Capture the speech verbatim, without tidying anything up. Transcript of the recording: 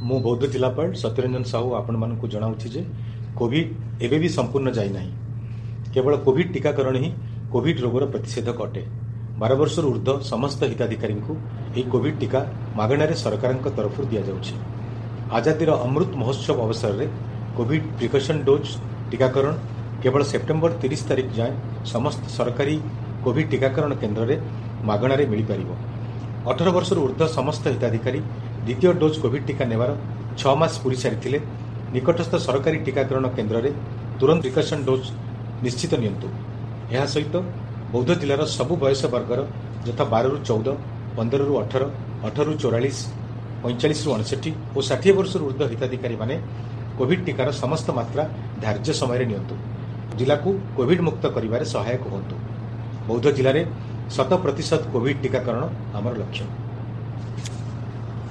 मु बौद्ध जिलापाल सत्यरंजन साहू आपण मानक जनाऊँ जे कोविड एवं भी संपूर्ण जाना केवल कोविड टीकाकरण ही कोविड रोगर प्रतिषेधक अटे। बार वर्ष ऊर्ध्व समस्त हिताधिकारी को यह कोविड टीका मागणार सरकार तरफ दि जाउछि। आजादीर अमृत महोत्सव अवसर में कोविड प्रिकॉशन डोज टीकाकरण केवल सेप्टेम्बर तीस तारीख जाए समस्त सरकारी कोविड टीकाकरण केन्द्र में मागणार मिल पार। अठारह वर्ष ऊर्ध्व समस्त हिताधिकारी द्वितीय डोज कोविड टीका नेवार छह मास पूरी सारी निकटस्थ सरकारी टीकाकरण केन्द्र में तुरंत प्रिकॉशन डोज निश्चित नियंतु। यह सहित बौद्ध जिलार सबु बयस वर्गर यथा बार रु चौदह पंद्रह रु अठारह अठारह रु चौरालीस पैंचाश रु अणसठी और षाठी वर्ष ऊर्ध्व हिताधिकारी माने कोविड टीकार समस्त मात्रा धार्य समय नियंतु। जिला को कोविड मुक्त करिवारे सहायक होंतु। बौद्ध जिले में शत प्रतिशत कोविड टीकाकरण आमर लक्ष्य।